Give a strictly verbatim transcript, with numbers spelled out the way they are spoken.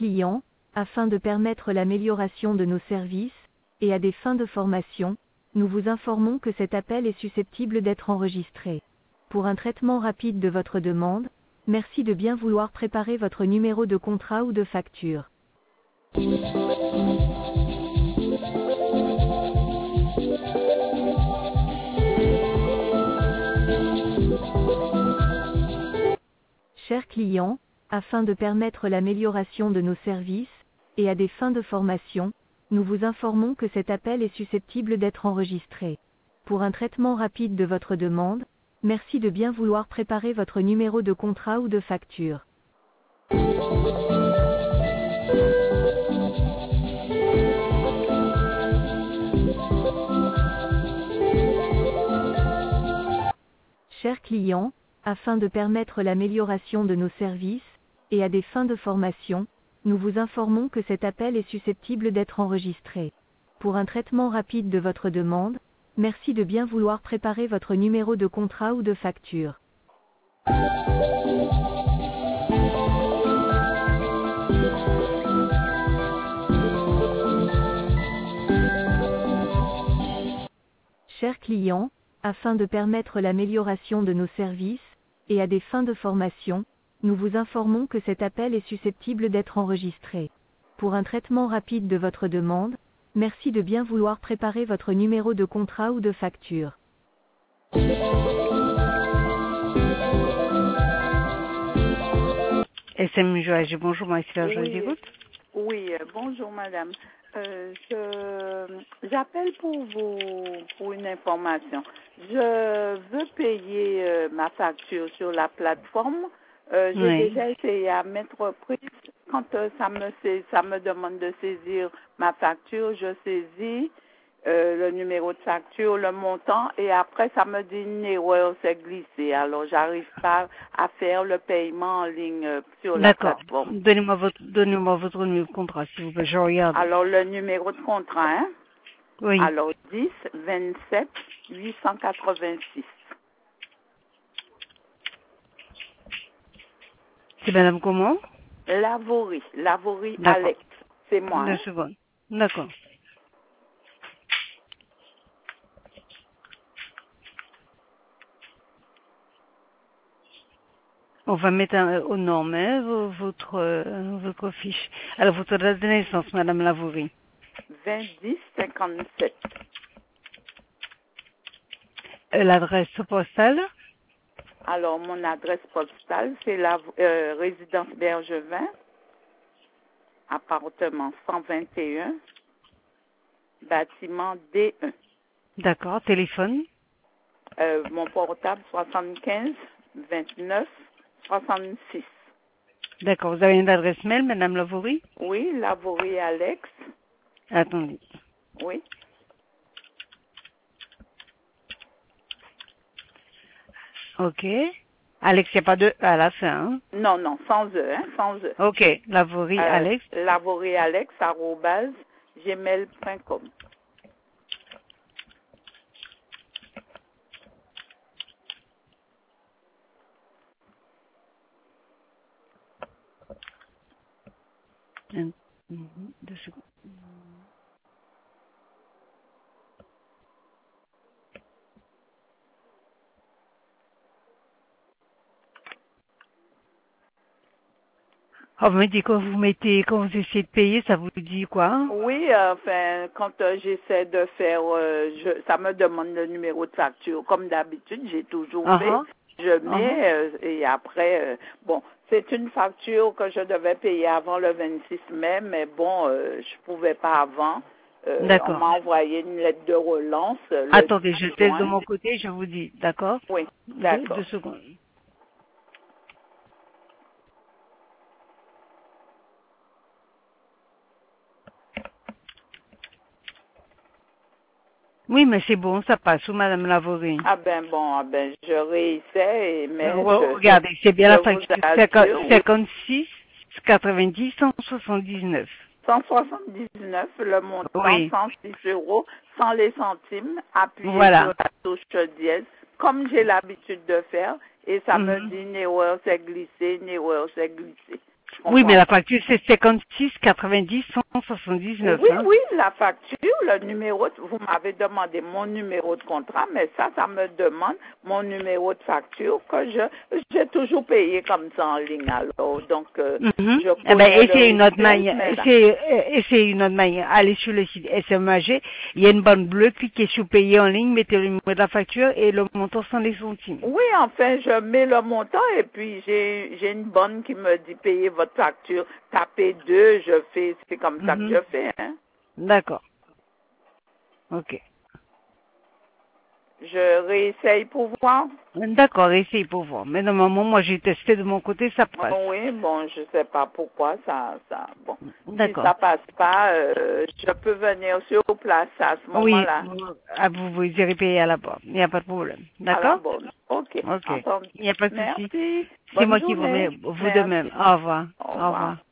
client, afin de permettre l'amélioration de nos services, et à des fins de formation, nous vous informons que cet appel est susceptible d'être enregistré. Pour un traitement rapide de votre demande, merci de bien vouloir préparer votre numéro de contrat ou de facture. Chers clients, afin de permettre l'amélioration de nos services, et à des fins de formation, nous vous informons que cet appel est susceptible d'être enregistré. Pour un traitement rapide de votre demande, merci de bien vouloir préparer votre numéro de contrat ou de facture. Chers clients, afin de permettre l'amélioration de nos services, et à des fins de formation, nous vous informons que cet appel est susceptible d'être enregistré. Pour un traitement rapide de votre demande, merci de bien vouloir préparer votre numéro de contrat ou de facture. Chers clients, afin de permettre l'amélioration de nos services, et à des fins de formation, nous vous informons que cet appel est susceptible d'être enregistré. Pour un traitement rapide de votre demande, merci de bien vouloir préparer votre numéro de contrat ou de facture. S M Joage, bonjour, moi, ici, je vous Oui, écoute. oui, euh, bonjour madame. Euh, je j'appelle pour vous pour une information. Je veux payer euh, ma facture sur la plateforme. Euh, j'ai Oui. déjà essayé à maintes reprises. Quand euh, ça me sais- ça me demande de saisir ma facture, je saisis euh, le numéro de facture, le montant, et après ça me dit une erreur s'est glissée. Alors j'arrive pas à faire le paiement en ligne euh, sur la D'accord. plateforme. Donnez-moi votre, donnez-moi votre numéro de contrat, s'il vous plaît, je regarde. Alors le numéro de contrat, hein? Oui. Alors dix vingt-sept huit cent quatre-vingt-six. C'est madame comment? Lavorie, Lavorie D'accord. Alex, c'est moi. Deux Hein? secondes. D'accord. On va mettre un, aux normes, hein, vo- votre, euh, votre fiche. Alors, votre date de naissance, madame Lavourie. vingt dix cinquante-sept. Euh, L'adresse postale? Alors mon adresse postale, c'est la euh, résidence Bergevin, appartement cent vingt et un, bâtiment D un. D'accord. Téléphone? Euh, mon portable soixante-quinze vingt-neuf soixante-six. D'accord. Vous avez une adresse mail, madame Lavourie? Oui, Lavorie Alex. Attendez. Oui. Ok. Alex, il n'y a pas de E à la fin, hein? Non, non, sans E, hein, sans E. Ok. Lavourie, Euh, Alex. Lavorialex arobase gmail point com. Mhm, deux secondes. Oh, vous me dites quand vous mettez, quand vous essayez de payer, ça vous dit quoi? Oui, euh, enfin, quand euh, j'essaie de faire, euh, je, ça me demande le numéro de facture. Comme d'habitude, j'ai toujours Uh fait. -huh. Je Uh mets -huh. euh, et après, euh, bon, c'est une facture que je devais payer avant le vingt-six mai, mais bon, euh, je pouvais pas avant. Euh, on D'accord. m'a envoyé une lettre de relance. euh, le Attendez, je dix teste de juin. mon côté, je vous dis. D'accord? Oui, Deux, d'accord. deux secondes. Oui, mais c'est bon, ça passe, ou madame Lavourie. Ah ben bon, ah ben je réessaie, mais Re- je, Regardez, c'est bien je la vous facture assure, oui, cinquante-six, quatre-vingt-dix, cent soixante-dix-neuf. cent soixante-dix-neuf, le montant Oui, cent six euros, sans les centimes, appuyé sur voilà. la touche dièse, comme j'ai l'habitude de faire, et ça me Mhm. dit une erreur s'est glissée, une erreur s'est glissée. Oui, mais la facture, c'est cinquante-six quatre-vingt-dix cent soixante-dix-neuf. Oui, hein. oui, la facture, le numéro, de- vous m'avez demandé mon numéro de contrat, mais ça, ça me demande mon numéro de facture que je j'ai toujours payé comme ça en ligne. Alors, donc, euh, Mhm. je Eh ben, connais le essayez une autre rituel, manière. mais là- Essayez, euh, essayez une autre manière. Allez sur le site S M A G. Il y a une bande bleue. Cliquez sur payer en ligne. Mettez le numéro de la facture et le montant sans les centimes. Oui, enfin, je mets le montant et puis j'ai j'ai une bonne qui me dit payer votre facture, tapez deux, je fais, c'est comme ça que Mhm. je fais, hein. D'accord. Ok. Je réessaye pour voir. D'accord, essayez pour voir. Mais normalement, moi, j'ai testé de mon côté, ça passe. Oui, bon, je sais pas pourquoi ça, ça, bon. Si D'accord. ça passe pas, euh, je peux venir sur place à ce Oui, moment-là. ah, vous, vous irez payer à la porte. Il n'y a pas de problème. À la D'accord? bonne. Ok, Ok. entendu. Il n'y a pas de souci. Merci. C'est Bonne moi qui vous journée. remercie. Vous de Merci. même. Au revoir. Au Au revoir. revoir.